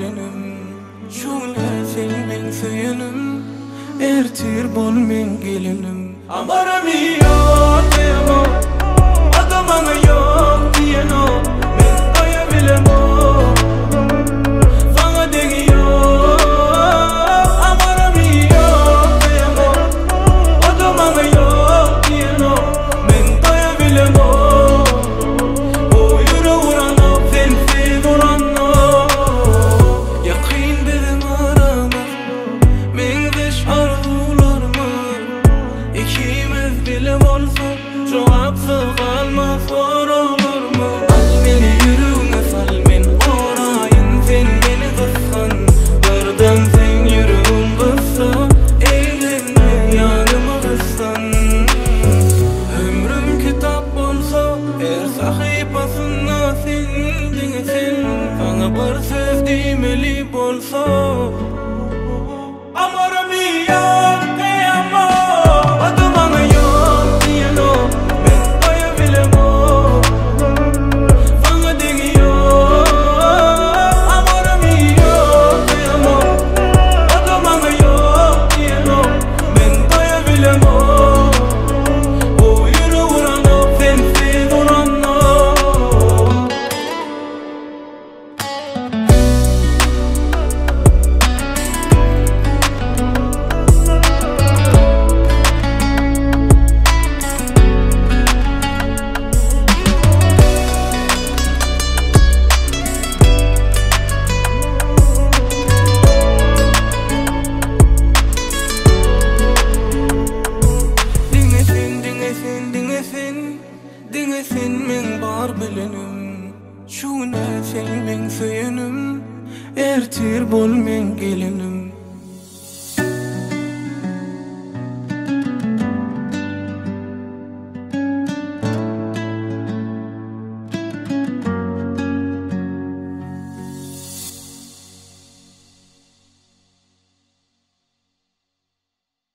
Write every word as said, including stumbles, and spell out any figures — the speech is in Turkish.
bilinim. Şuna senin söyünüm, ertir bol men gelinim. Amaram yok diyemem, adamana yok diyeno. Men koyabilem o, bana değiyor. Amaram yok diyemem, adamana yok diyeno. Men koyabilem o. Cevapsız kalma sor olur mu? Al beni yürüme sal men orayın. Sen beni kıskan birden sen yürüğüm kıssa. Eğlenme yanıma kıssan. Ömrüm kitap olsa her sahipasına sen dinlesin. Bana bir söz demeli bolsa. Amaram yok diyemem, adamana yok diyeno. Dinlesin men bar bilinim. Şuna sen men söyünüm, ertir bol men gelinim.